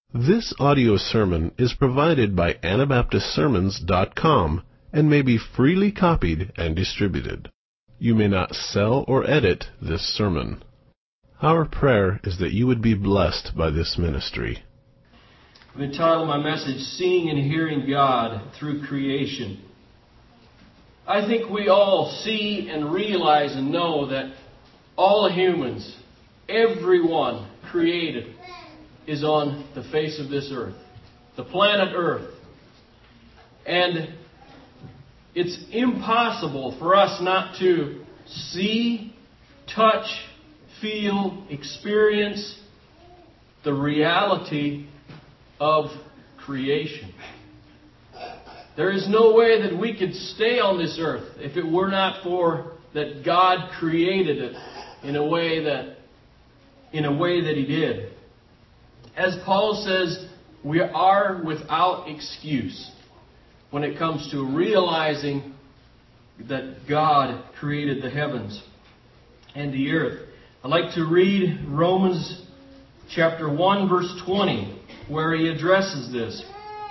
This audio sermon is provided by AnabaptistSermons.com and may be freely copied and distributed. You may not sell or edit this sermon. Our prayer is that you would be blessed by this ministry. I've entitled my message, Seeing and Hearing God Through Creation. I think we all see and realize and know that all humans, everyone created, is on the face of this earth, the planet Earth. And it's impossible for us not to see, touch, feel, experience the reality of creation. There is no way that we could stay on this earth if it were not for that God created it in a way that He did. As Paul says, we are without excuse when it comes to realizing that God created the heavens and the earth. I'd like to read Romans chapter 1, verse 20, where he addresses this.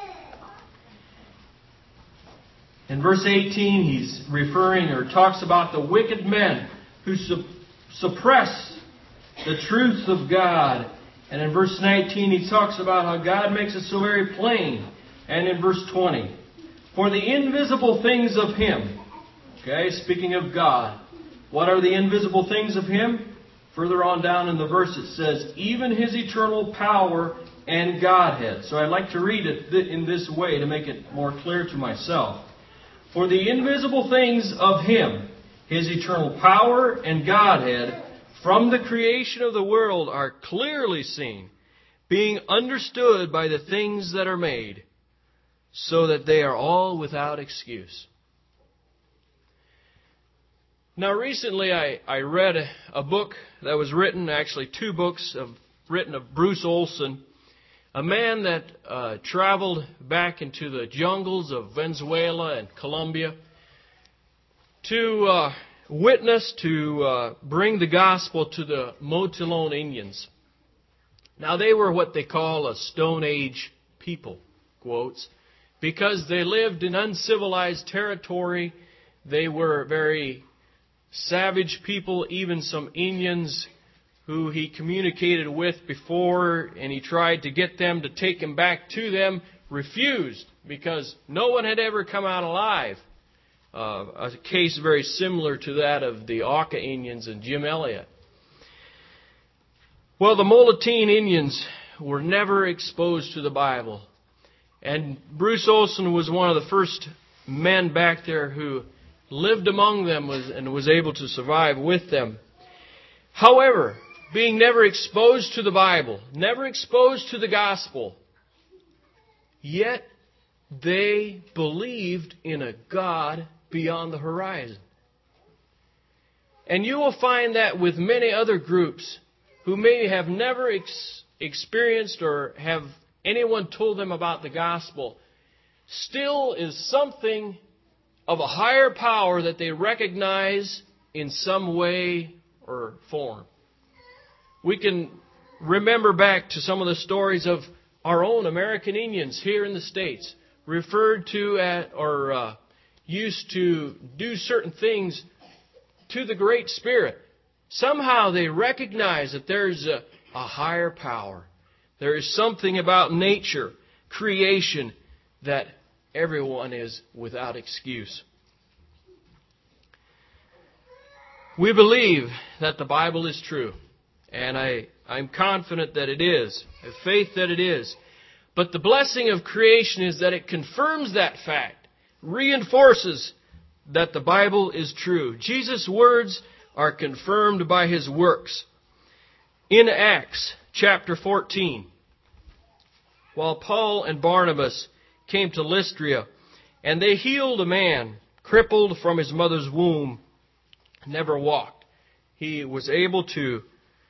In verse 18, he's referring or talks about the wicked men who suppress the truth of God. And in verse 19, he talks about how God makes it so very plain. And in verse 20, for the invisible things of Him. Okay, speaking of God. What are the invisible things of Him? Further on down in the verse it says, even His eternal power and Godhead. So I'd like to read it in this way to make it more clear to myself. For the invisible things of Him, His eternal power and Godhead, from the creation of the world are clearly seen, being understood by the things that are made, so that they are all without excuse. Now recently I read a book that was written, actually two books written of Bruce Olson, a man that traveled back into the jungles of Venezuela and Colombia to witness, to bring the gospel to the Motilone Indians. Now they were what they call a Stone Age people, quotes, because they lived in uncivilized territory. They were very savage people, even some Indians who he communicated with before, and he tried to get them to take him back to them, refused, because no one had ever come out alive. A case very similar to that of the Auca Indians and Jim Elliott. Well, the Motilone Indians were never exposed to the Bible. And Bruce Olson was one of the first men back there who lived among them and was able to survive with them. However, being never exposed to the Bible, never exposed to the gospel, yet they believed in a God beyond the horizon. And you will find that with many other groups who may have never experienced or have anyone told them about the gospel, still is something of a higher power that they recognize in some way or form. We can remember back to some of the stories of our own American Indians here in the States, referred to used to do certain things to the Great Spirit. Somehow they recognize that there's a higher power. There is something about nature, creation, that everyone is without excuse. We believe that the Bible is true, and I'm confident that it is. I have faith that it is. But the blessing of creation is that it confirms that fact, reinforces that the Bible is true. Jesus' words are confirmed by His works. In Acts chapter 14, while Paul and Barnabas came to Lystra, and they healed a man crippled from his mother's womb, never walked. He was able to,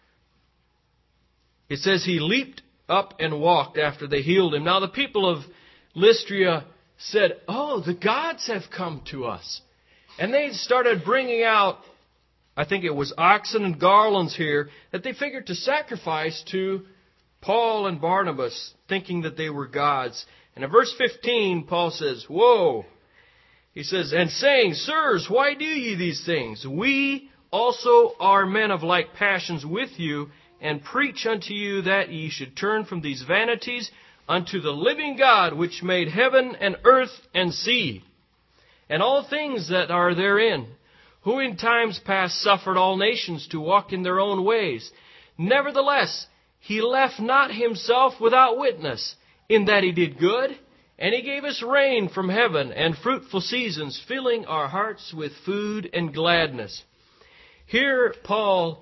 it says he leaped up and walked after they healed him. Now the people of Lystra said, oh, the gods have come to us. And they started bringing out, I think it was oxen and garlands here, that they figured to sacrifice to Paul and Barnabas thinking that they were gods. And in verse 15, Paul says, "Whoa." He says, "And saying, Sirs, why do ye these things? We also are men of like passions with you, and preach unto you that ye should turn from these vanities unto the living God, which made heaven and earth and sea, and all things that are therein, who in times past suffered all nations to walk in their own ways. Nevertheless, He left not Himself without witness, in that He did good, and He gave us rain from heaven and fruitful seasons, filling our hearts with food and gladness." Here, Paul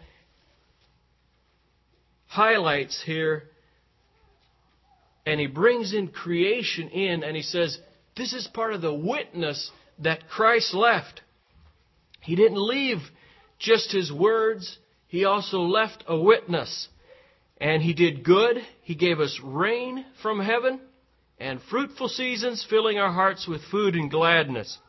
highlights here, and he brings in creation in, and he says, this is part of the witness that Christ left. He didn't leave just His words. He also left a witness. And He did good. He gave us rain from heaven and fruitful seasons, filling our hearts with food and gladness.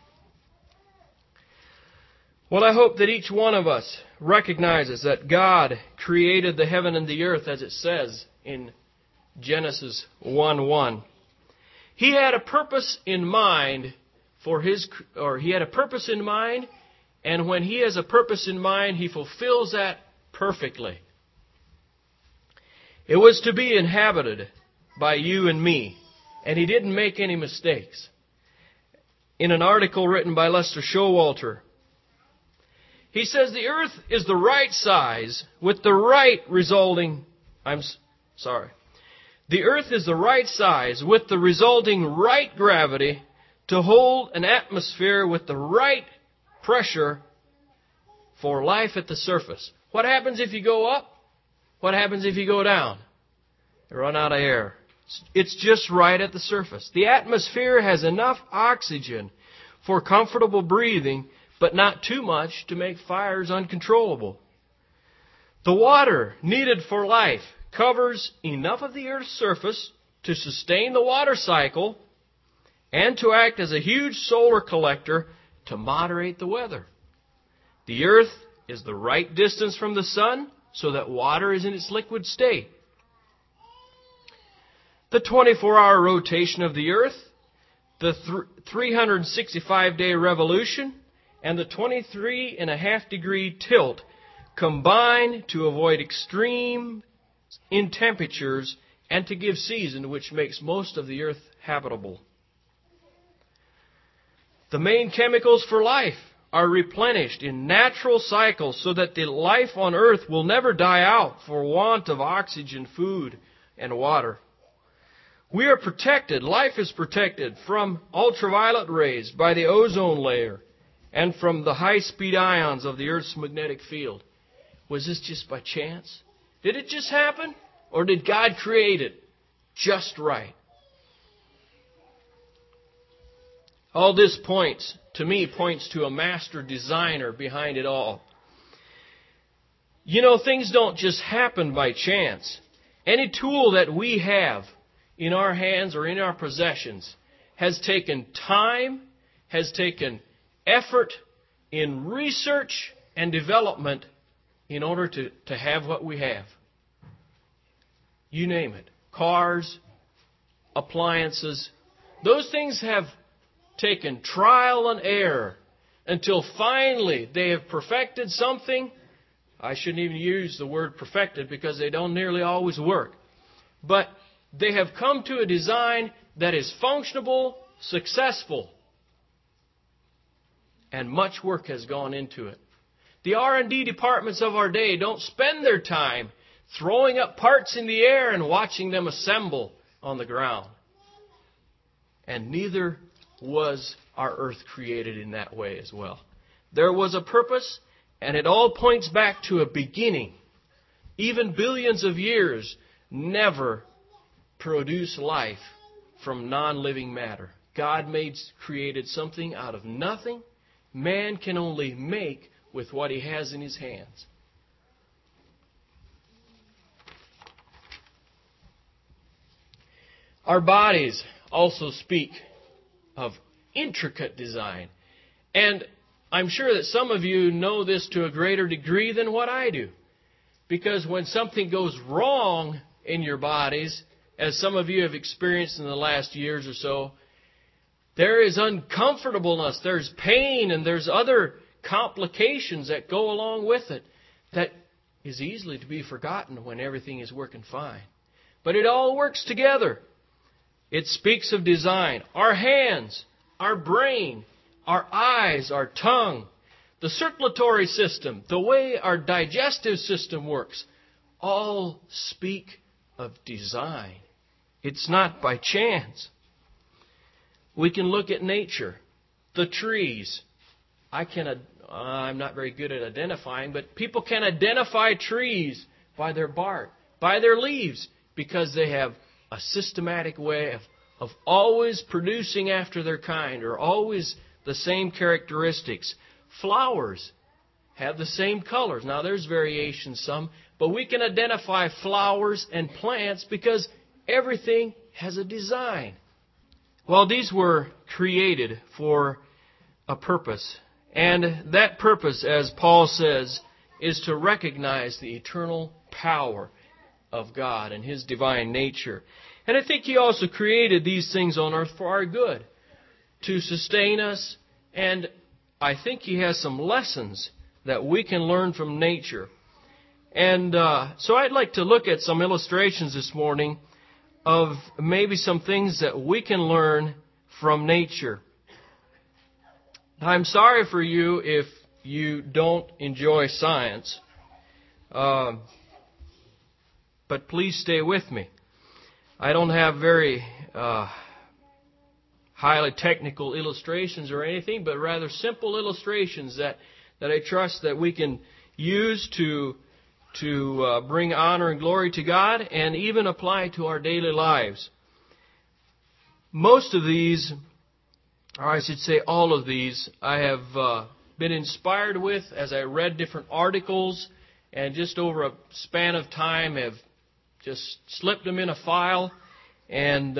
Well, I hope that each one of us recognizes that God created the heaven and the earth, as it says in Genesis 1:1. He had a purpose in mind He had a purpose in mind, and when He has a purpose in mind, He fulfills that perfectly. It was to be inhabited by you and me, and He didn't make any mistakes. In an article written by Lester Showalter, he says the earth is the right size with the right resulting... The earth is the right size with the resulting right gravity to hold an atmosphere with the right pressure for life at the surface. What happens if you go up? What happens if you go down? You run out of air. It's just right at the surface. The atmosphere has enough oxygen for comfortable breathing, but not too much to make fires uncontrollable. The water needed for life covers enough of the earth's surface to sustain the water cycle and to act as a huge solar collector to moderate the weather. The earth is the right distance from the sun so that water is in its liquid state. The 24-hour rotation of the earth, the 365-day revolution, and the 23.5-degree tilt combine to avoid extreme in temperatures and to give season, which makes most of the earth habitable. The main chemicals for life are replenished in natural cycles so that the life on earth will never die out for want of oxygen, food, and water. We are protected, life is protected from ultraviolet rays by the ozone layer and from the high-speed ions of the Earth's magnetic field. Was this just by chance? Did it just happen? Or did God create it just right? All this points to a master designer behind it all. You know, things don't just happen by chance. Any tool that we have in our hands or in our possessions has taken time, has taken effort in research and development in order to have what we have. You name it. Cars, appliances. Those things have taken trial and error until finally they have perfected something. I shouldn't even use the word perfected because they don't nearly always work. But they have come to a design that is functional, successful, and much work has gone into it. The R&D departments of our day don't spend their time throwing up parts in the air and watching them assemble on the ground. And neither was our earth created in that way as well. There was a purpose, and it all points back to a beginning. Even billions of years never produce life from non-living matter. God created something out of nothing. Man can only make with what he has in his hands. Our bodies also speak of intricate design. And I'm sure that some of you know this to a greater degree than what I do. Because when something goes wrong in your bodies, as some of you have experienced in the last years or so, there is uncomfortableness, there's pain, and there's other complications that go along with it that is easily to be forgotten when everything is working fine. But it all works together. It speaks of design. Our hands, our brain, our eyes, our tongue, the circulatory system, the way our digestive system works, all speak of design. It's not by chance. We can look at nature, the trees. I'm not very good at identifying, but people can identify trees by their bark, by their leaves, because they have a systematic way of always producing after their kind, or always the same characteristics. Flowers have the same colors. Now, there's variations some, but we can identify flowers and plants because everything has a design. Well, these were created for a purpose. And that purpose, as Paul says, is to recognize the eternal power of God and His divine nature. And I think He also created these things on earth for our good, to sustain us. And I think He has some lessons that we can learn from nature. And so I'd like to look at some illustrations this morning of maybe some things that we can learn from nature. I'm sorry for you if you don't enjoy science, but please stay with me. I don't have very highly technical illustrations or anything, but rather simple illustrations that I trust that we can use to bring honor and glory to God and even apply to our daily lives. Most of these, or I should say all of these, I have been inspired with as I read different articles, and just over a span of time have just slipped them in a file. And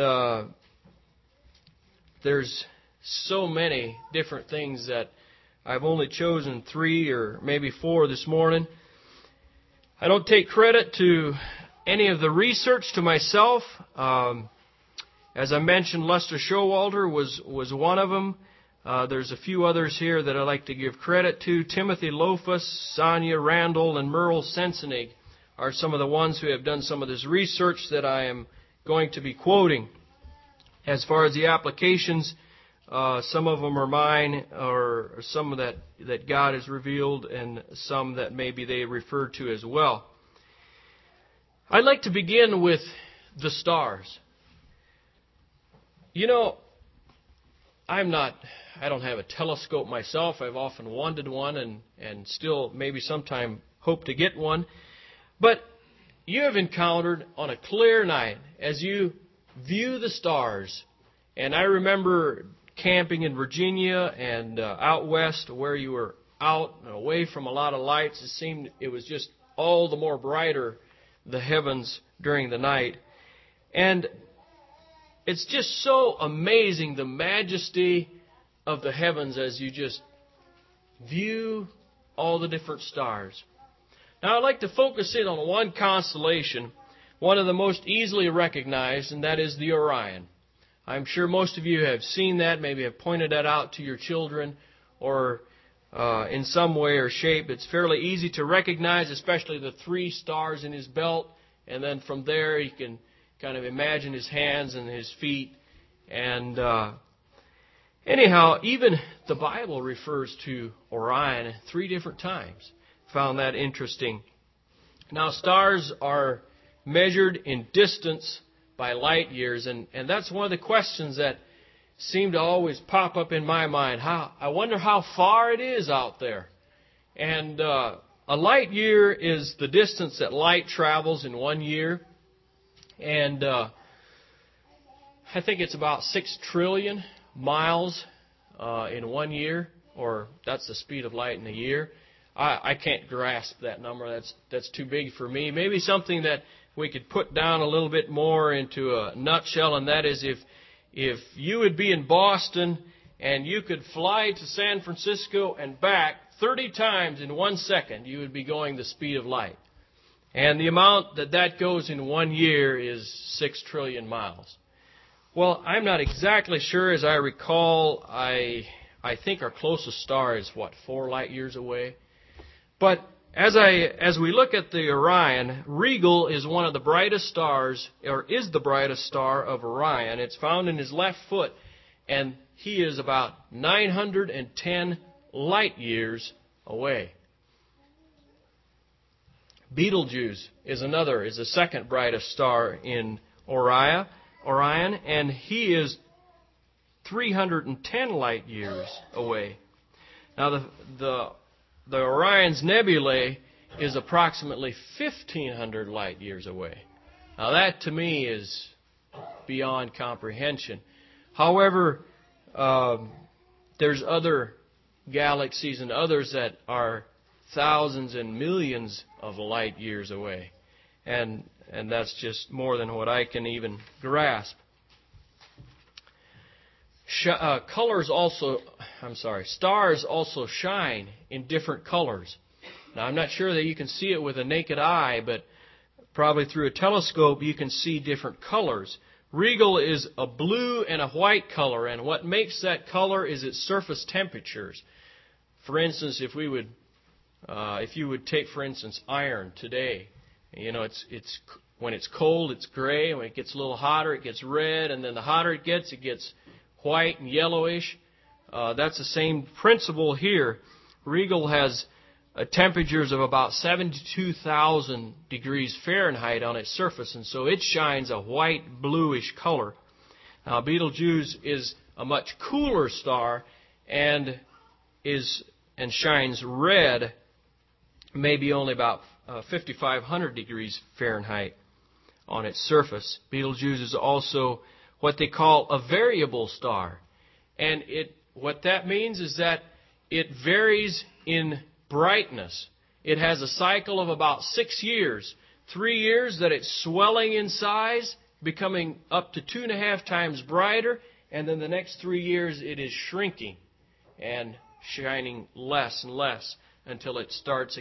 there's so many different things that I've only chosen 3 or maybe 4 this morning. I don't take credit to any of the research to myself. As I mentioned, Lester Showalter was one of them. There's a few others here that I'd like to give credit to. Timothy Lofus, Sonia Randall, and Merle Sensenig are some of the ones who have done some of this research that I am going to be quoting. As far as the applications, some of them are mine, or some that God has revealed, and some that maybe they refer to as well. I'd like to begin with the stars. You know, I don't have a telescope myself. I've often wanted one and still maybe sometime hope to get one. But you have encountered on a clear night as you view the stars, and I remember camping in Virginia and out west where you were out and away from a lot of lights. It was just all the more brighter, the heavens during the night. And it's just so amazing, the majesty of the heavens as you just view all the different stars. Now, I'd like to focus in on one constellation, one of the most easily recognized, and that is the Orion. I'm sure most of you have seen that, maybe have pointed that out to your children, or in some way or shape. It's fairly easy to recognize, especially the 3 stars in his belt, and then from there you can kind of imagine his hands and his feet. And anyhow, even the Bible refers to Orion 3 different times. Found that interesting. Now, stars are measured in distance by light years, and that's one of the questions that seem to always pop up in my mind. I wonder how far it is out there. And a light year is the distance that light travels in 1 year. And I think it's about 6 trillion miles in 1 year, or that's the speed of light in a year. I can't grasp that number. That's too big for me. Maybe something that we could put down a little bit more into a nutshell, and that is if you would be in Boston and you could fly to San Francisco and back 30 times in 1 second, you would be going the speed of light. And the amount that goes in 1 year is 6 trillion miles. Well, I'm not exactly sure. As I recall, I think our closest star is, 4 light years away? But as we look at the Orion, Rigel is one of the brightest stars, or is the brightest star of Orion. It's found in his left foot, and he is about 910 light years away. Betelgeuse is the second brightest star in Orion, and he is 310 light years away. Now, the Orion's nebulae is approximately 1,500 light years away. Now, that to me is beyond comprehension. However, there's other galaxies and others that are thousands and millions of light years away. And that's just more than what I can even grasp. Stars also shine in different colors. Now, I'm not sure that you can see it with a naked eye, but probably through a telescope you can see different colors. Rigel is a blue and a white color, and what makes that color is its surface temperatures. For instance, if you would take, for instance, iron today, it's when it's cold, it's gray. When it gets a little hotter, it gets red, and then the hotter it gets white and yellowish. That's the same principle here. Rigel has temperatures of about 72,000 degrees Fahrenheit on its surface, and so it shines a white, bluish color. Now, Betelgeuse is a much cooler star and shines red, maybe only about 5,500 degrees Fahrenheit on its surface. Betelgeuse is also what they call a variable star. And what that means is that it varies in brightness. It has a cycle of about 6 years. 3 years that it's swelling in size, becoming up to 2.5 times brighter, and then the next 3 years it is shrinking and shining less and less until it starts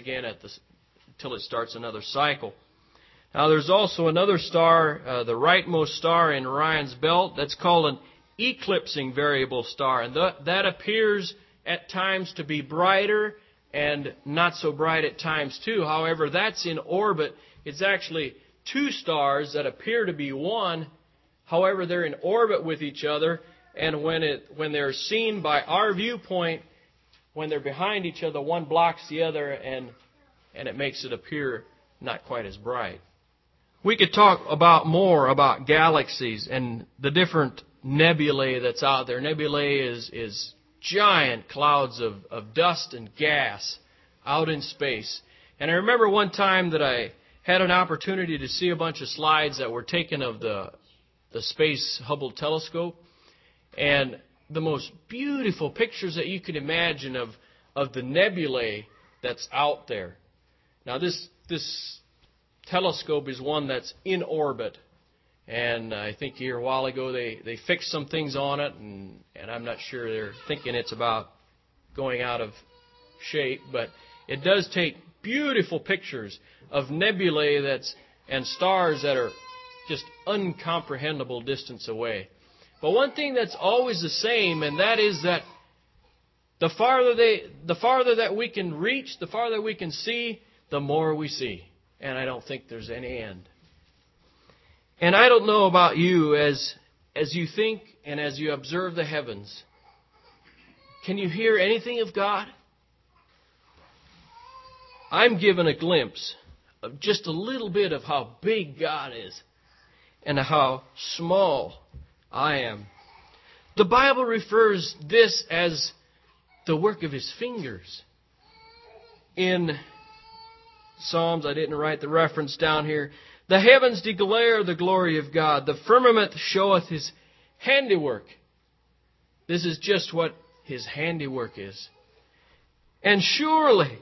another cycle. Now, there's also another star, the rightmost star in Orion's belt, that's called an eclipsing variable star. And that appears at times to be brighter and not so bright at times too. However, that's in orbit. It's actually 2 stars that appear to be one. However, they're in orbit with each other. And when they're seen by our viewpoint, when they're behind each other, one blocks the other, and it makes it appear not quite as bright. We could talk more about galaxies and the different nebulae that's out there. Nebulae is giant clouds of dust and gas out in space. And I remember one time that I had an opportunity to see a bunch of slides that were taken of the Space Hubble telescope, and the most beautiful pictures that you could imagine of the nebulae that's out there. Now, this telescope is one that's in orbit, and I think here a while ago they fixed some things on it, and I'm not sure they're thinking it's about going out of shape, but it does take beautiful pictures of nebulae and stars that are just uncomprehendable distance away. But one thing that's always the same, and that is that the farther that we can reach, the farther we can see, the more we see. And I don't think there's any end. And I don't know about you, as you think and as you observe the heavens, can you hear anything of God? I'm given a glimpse of just a little bit of how big God is and how small I am. The Bible refers this as the work of His fingers. In Psalms, I didn't write the reference down here. The heavens declare the glory of God. The firmament showeth His handiwork. This is just what His handiwork is. And surely,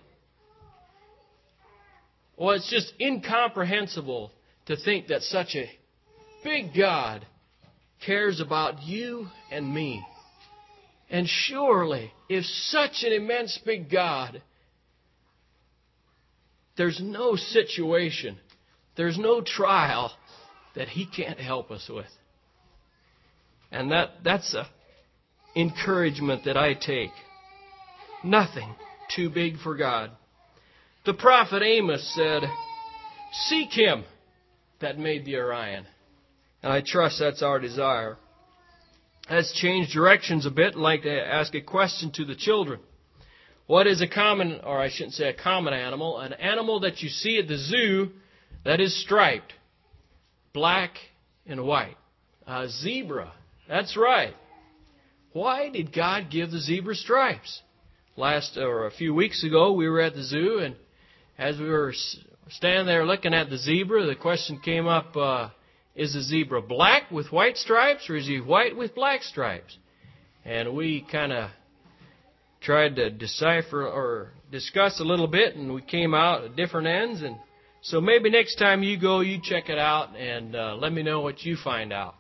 it's just incomprehensible to think that such a big God cares about you and me. And surely, if such an immense big God there's no situation, there's no trial that He can't help us with. And that's a encouragement that I take. Nothing too big for God. The prophet Amos said, "Seek Him that made the Orion." And I trust that's our desire. Let's change directions a bit. I'd like to ask a question to the children. What is a common, or I shouldn't say a common animal, an animal that you see at the zoo that is striped, black and white? A zebra. That's right. Why did God give the zebra stripes? A few weeks ago, we were at the zoo, and as we were standing there looking at the zebra, the question came up, is the zebra black with white stripes, or is he white with black stripes? And we kind of tried to decipher or discuss a little bit, and we came out at different ends. And so maybe next time you go, you check it out, and let me know what you find out.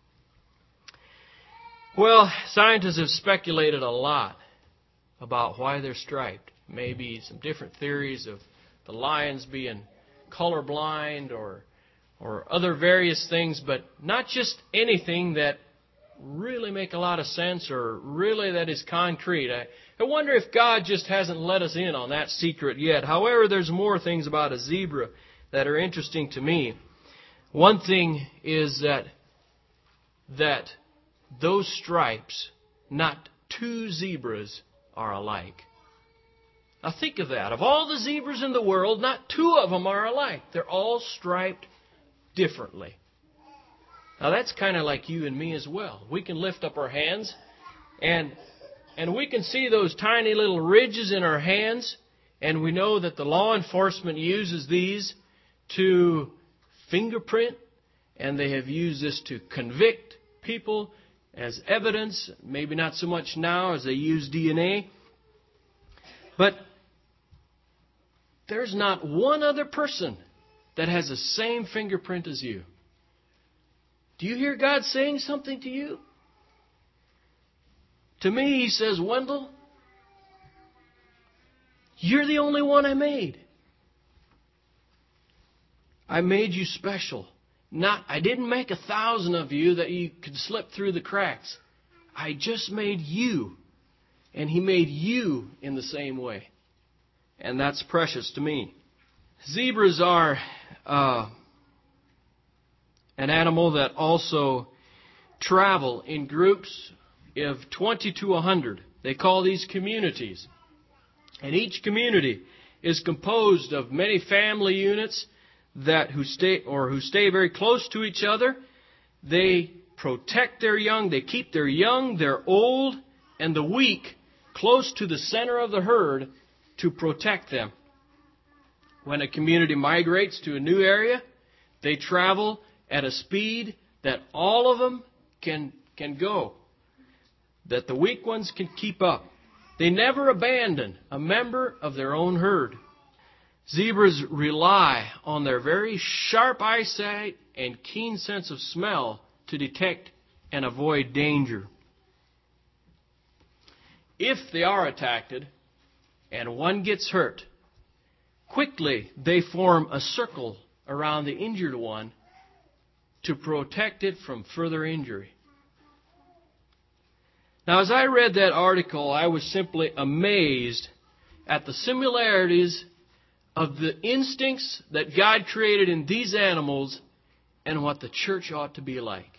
Well, scientists have speculated a lot about why they're striped. Maybe some different theories of the lions being colorblind or other various things, but not just anything that really make a lot of sense or really that is concrete. I wonder if God just hasn't let us in on that secret yet. However, there's more things about a zebra that are interesting to me. One thing is that those stripes, not two zebras are alike. Now think of that. Of all the zebras in the world, not two of them are alike. They're all striped differently. Now that's kind of like you and me as well. We can lift up our hands and we can see those tiny little ridges in our hands, and we know that the law enforcement uses these to fingerprint, and they have used this to convict people as evidence, maybe not so much now as they use DNA. But there's not one other person that has the same fingerprint as you. Do you hear God saying something to you? To me, He says, "Wendell, you're the only one I made. I made you special. I didn't make 1,000 of you that you could slip through the cracks. I just made you. And He made you in the same way." And that's precious to me. Zebras are an animal that also travel in groups of 20 to 100. They call these communities. And each community is composed of many family units who stay very close to each other. They protect their young. They keep their young, their old, and the weak close to the center of the herd to protect them. When a community migrates to a new area, they travel at a speed that all of them can go, that the weak ones can keep up. They never abandon a member of their own herd. Zebras rely on their very sharp eyesight and keen sense of smell to detect and avoid danger. If they are attacked and one gets hurt, quickly they form a circle around the injured one to protect it from further injury. Now, as I read that article, I was simply amazed at the similarities of the instincts that God created in these animals and what the church ought to be like.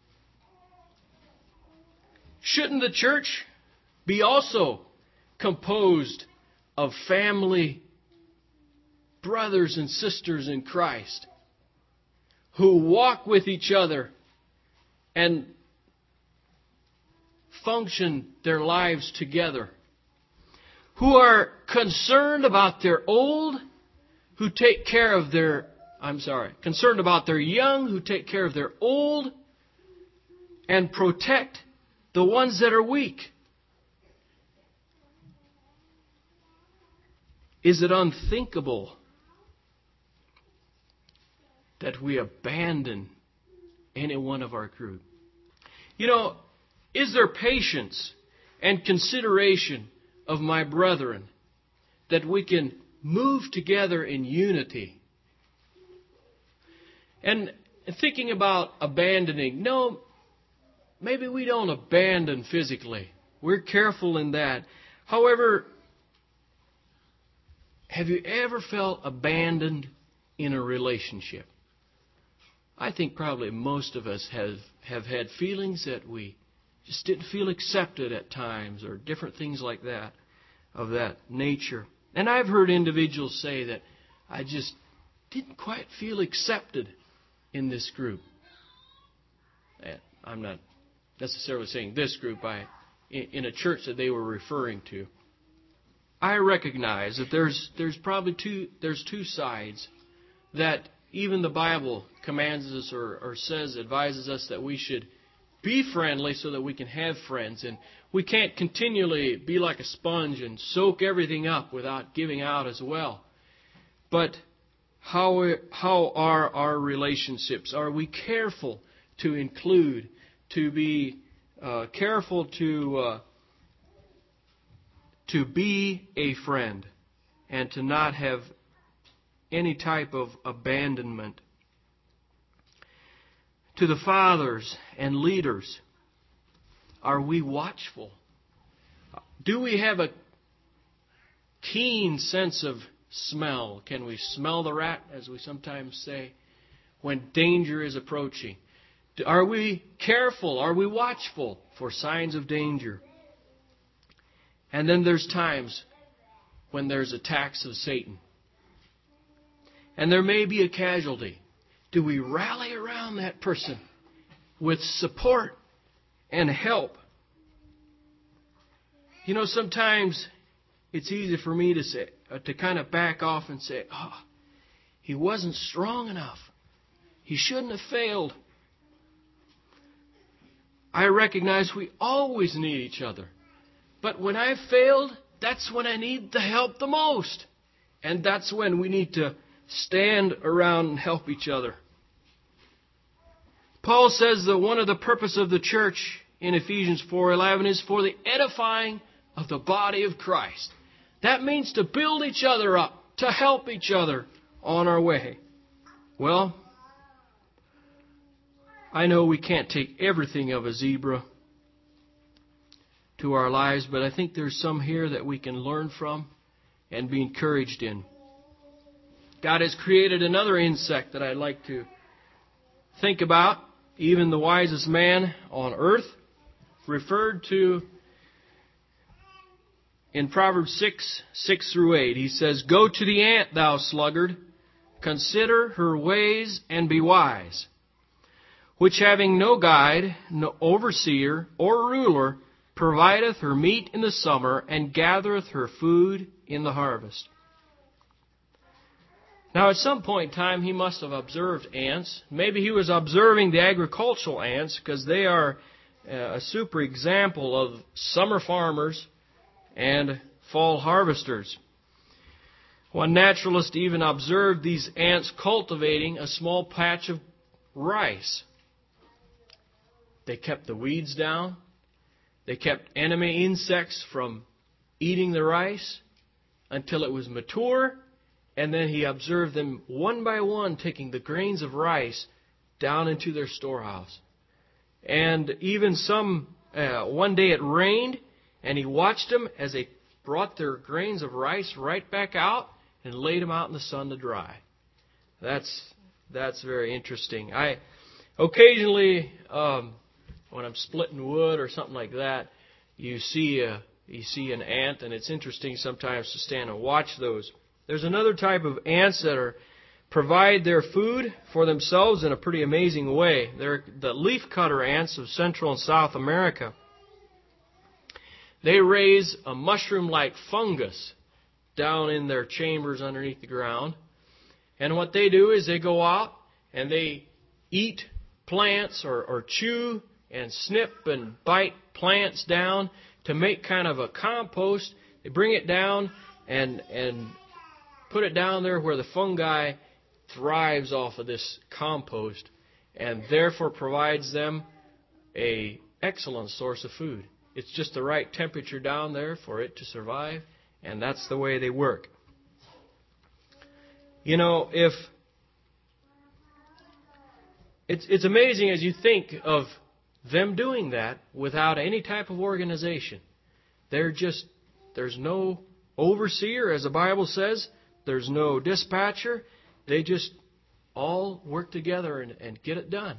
Shouldn't the church be also composed of family brothers and sisters in Christ who walk with each other and function their lives together, who are concerned about their old, who take care of concerned about their young, who take care of their old, and protect the ones that are weak? Is it unthinkable that we abandon any one of our group? Is there patience and consideration of my brethren that we can move together in unity. And thinking about abandoning, no, maybe we don't abandon physically. We're careful in that. However, have you ever felt abandoned in a relationship? I think probably most of us have had feelings that we just didn't feel accepted at times, or different things like that, of that nature. And I've heard individuals say that I just didn't quite feel accepted in this group. And I'm not necessarily saying this group, in a church that they were referring to. I recognize that there's probably two sides, that even the Bible commands us or advises us that we should be friendly so that we can have friends. And we can't continually be like a sponge and soak everything up without giving out as well. But how are our relationships? Are we careful to include, to be careful to be a friend and to not have any type of abandonment? To the fathers and leaders, are we watchful? Do we have a keen sense of smell? Can we smell the rat, as we sometimes say, when danger is approaching? Are we careful? Are we watchful for signs of danger? And then there's times when there's attacks of Satan. And there may be a casualty. Do we rally around that person with support and help? You know, sometimes it's easy for me to say, to kind of back off and say, he wasn't strong enough. He shouldn't have failed. I recognize we always need each other. But when I've failed, that's when I need the help the most. And that's when we need to stand around and help each other. Paul says that one of the purpose of the church in Ephesians 4:11 is for the edifying of the body of Christ. That means to build each other up, to help each other on our way. Well, I know we can't take everything of a zebra to our lives, but I think there's some here that we can learn from and be encouraged in. God has created another insect that I'd like to think about. Even the wisest man on earth, referred to in Proverbs 6:6-8. He says, "Go to the ant, thou sluggard, consider her ways and be wise, which having no guide, no overseer or ruler, provideth her meat in the summer and gathereth her food in the harvest." Now, at some point in time, he must have observed ants. Maybe he was observing the agricultural ants, because they are a super example of summer farmers and fall harvesters. One naturalist even observed these ants cultivating a small patch of rice. They kept the weeds down. They kept enemy insects from eating the rice until it was mature. And then he observed them one by one taking the grains of rice down into their storehouse. And even one day it rained, and he watched them as they brought their grains of rice right back out and laid them out in the sun to dry. That's very interesting. I occasionally, when I'm splitting wood or something like that, you see an ant, and it's interesting sometimes to stand and watch those. There's another type of ants that provide their food for themselves in a pretty amazing way. They're the leafcutter ants of Central and South America. They raise a mushroom-like fungus down in their chambers underneath the ground. And what they do is they go out and they eat plants or chew and snip and bite plants down to make kind of a compost. They bring it down and put it down there where the fungi thrives off of this compost, and therefore provides them an excellent source of food. It's just the right temperature down there for it to survive, and that's the way they work. You know, if it's amazing as you think of them doing that without any type of organization. There's no overseer, as the Bible says. There's no dispatcher. They just all work together and get it done.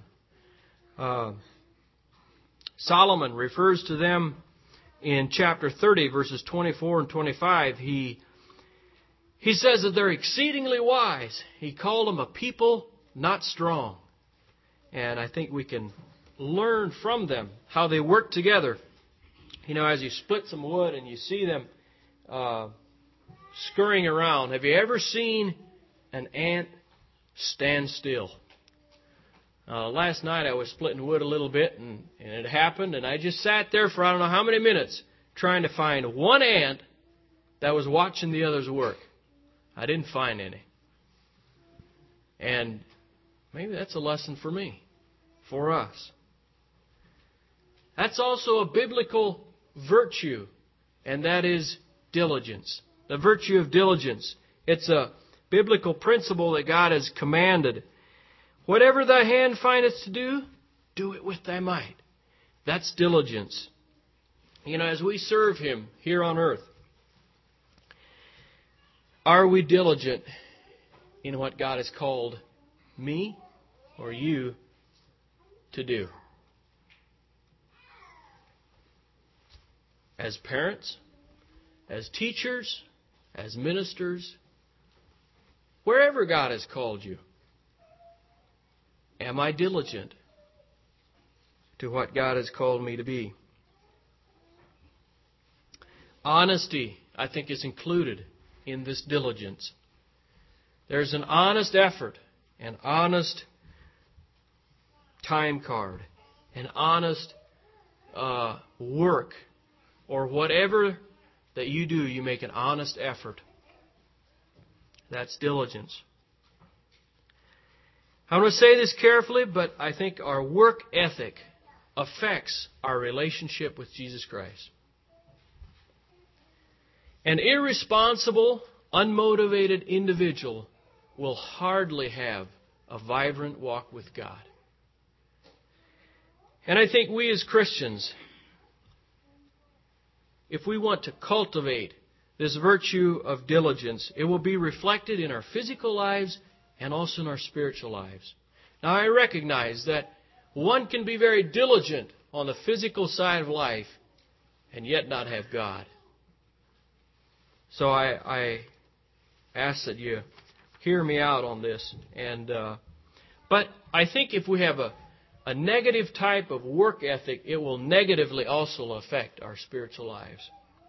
Solomon refers to them in chapter 30, verses 24 and 25. He says that they're exceedingly wise. He called them a people not strong. And I think we can learn from them how they work together. You know, as you split some wood and you see them scurrying around, have you ever seen an ant stand still? Last night I was splitting wood a little bit, and it happened, and I just sat there for I don't know how many minutes trying to find one ant that was watching the others work. I didn't find any. And maybe that's a lesson for me, for us. That's also a biblical virtue, and that is diligence. The virtue of diligence. It's a biblical principle that God has commanded. Whatever thy hand findeth to do, do it with thy might. That's diligence. You know, as we serve Him here on earth, are we diligent in what God has called me or you to do? As parents, as teachers, as ministers, wherever God has called you, am I diligent to what God has called me to be? Honesty, I think, is included in this diligence. There's an honest effort, an honest time card, an honest work, or whatever that you do, you make an honest effort. That's diligence. I'm going to say this carefully, but I think our work ethic affects our relationship with Jesus Christ. An irresponsible, unmotivated individual will hardly have a vibrant walk with God. And I think we as Christians, if we want to cultivate this virtue of diligence, it will be reflected in our physical lives and also in our spiritual lives. Now, I recognize that one can be very diligent on the physical side of life and yet not have God. So I ask that you hear me out on this. But I think if we have a negative type of work ethic, it will negatively also affect our spiritual lives.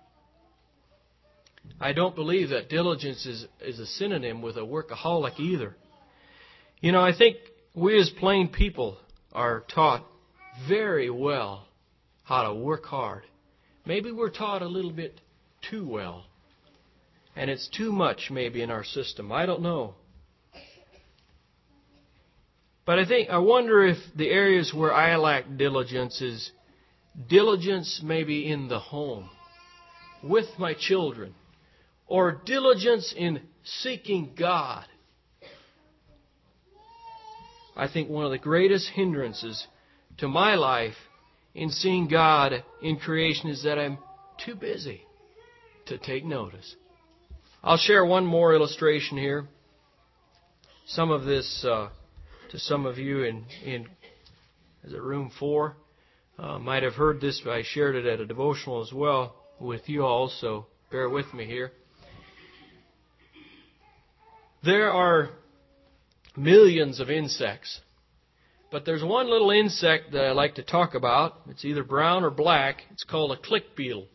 I don't believe that diligence is a synonym with a workaholic either. You know, I think we as plain people are taught very well how to work hard. Maybe we're taught a little bit too well. And it's too much maybe in our system. I don't know. But I wonder if the areas where I lack diligence is diligence maybe in the home, with my children, or diligence in seeking God. I think one of the greatest hindrances to my life in seeing God in creation is that I'm too busy to take notice. I'll share one more illustration here. Some of this to some of you in is it room 4 might have heard this, but I shared it at a devotional as well with you all, so bear with me here. There are millions of insects, but there's one little insect that I like to talk about. It's either brown or black. It's called a click beetle.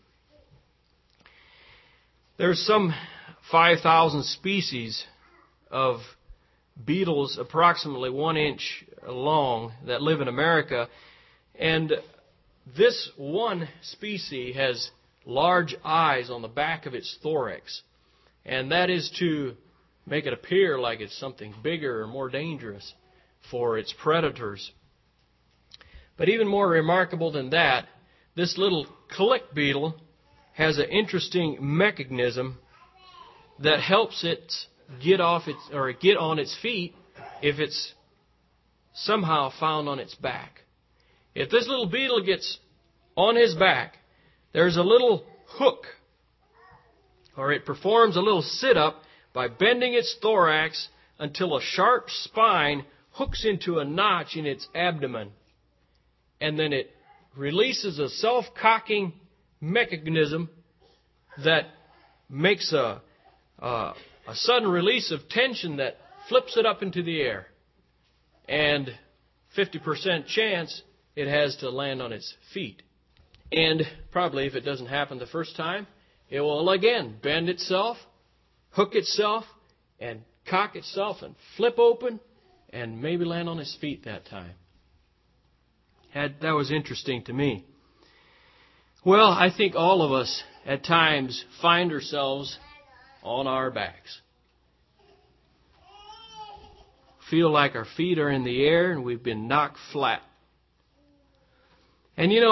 There's some 5,000 species of beetles approximately 1 inch long that live in America. And this one species has large eyes on the back of its thorax. And that is to make it appear like it's something bigger or more dangerous for its predators. But even more remarkable than that, this little click beetle has an interesting mechanism that helps its get on its feet if it's somehow found on its back. If this little beetle gets on his back, there's a little hook, or it performs a little sit-up by bending its thorax until a sharp spine hooks into a notch in its abdomen. And then it releases a self-cocking mechanism that makes a sudden release of tension that flips it up into the air. And 50% chance it has to land on its feet. And probably if it doesn't happen the first time, it will again bend itself, hook itself, and cock itself and flip open and maybe land on its feet that time. That was interesting to me. Well, I think all of us at times find ourselves on our backs. Feel like our feet are in the air and we've been knocked flat. And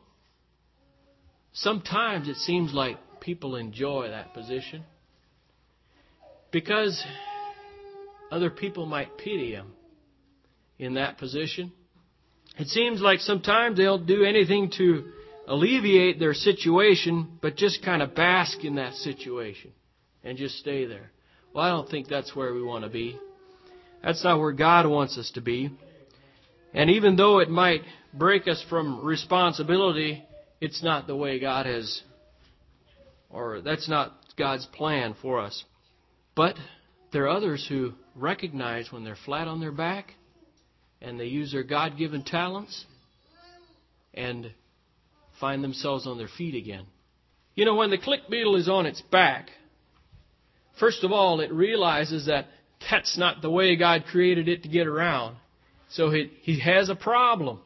sometimes it seems like people enjoy that position because other people might pity them in that position. It seems like sometimes they'll do anything to alleviate their situation, but just kind of bask in that situation and just stay there. Well, I don't think that's where we want to be. That's not where God wants us to be. And even though it might break us from responsibility, it's not the way God has, or that's not God's plan for us. But there are others who recognize when they're flat on their back and they use their God-given talents and find themselves on their feet again. When the click beetle is on its back, first of all, it realizes that that's not the way God created it to get around. So he has a problem.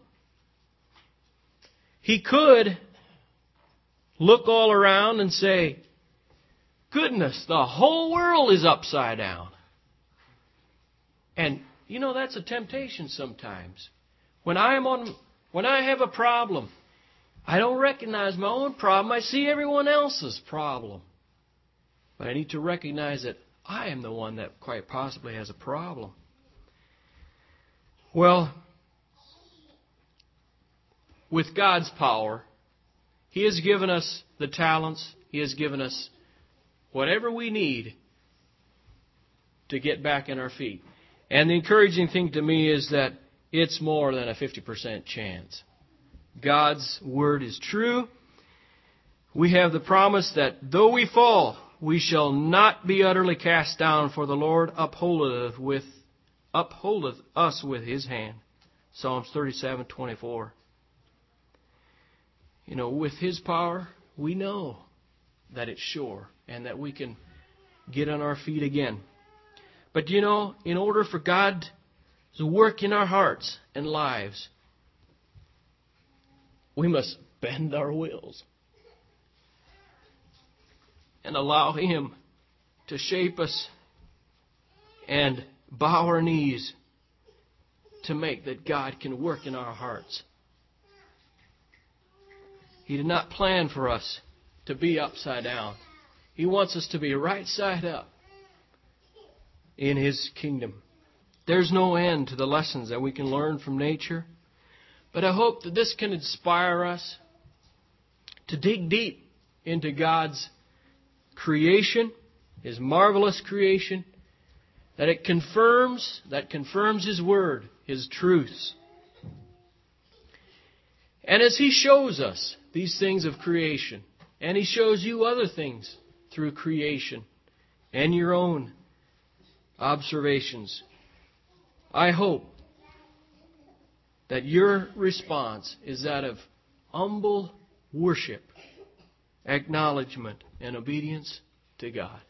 He could look all around and say, goodness, the whole world is upside down. And, that's a temptation sometimes. When I have a problem, I don't recognize my own problem. I see everyone else's problem. But I need to recognize that I am the one that quite possibly has a problem. Well, with God's power, He has given us the talents. He has given us whatever we need to get back in our feet. And the encouraging thing to me is that it's more than a 50% chance. God's Word is true. We have the promise that though we fall, we shall not be utterly cast down, for the Lord upholdeth us with His hand. Psalms 37:24. With His power, we know that it's sure and that we can get on our feet again. But in order for God to work in our hearts and lives, we must bend our wills and allow Him to shape us and bow our knees to make that God can work in our hearts. He did not plan for us to be upside down. He wants us to be right side up in His kingdom. There's no end to the lessons that we can learn from nature. But I hope that this can inspire us to dig deep into God's creation, His marvelous creation, that confirms His Word, His truths. And as He shows us these things of creation, and He shows you other things through creation and your own observations, I hope that your response is that of humble worship, acknowledgement, and obedience to God.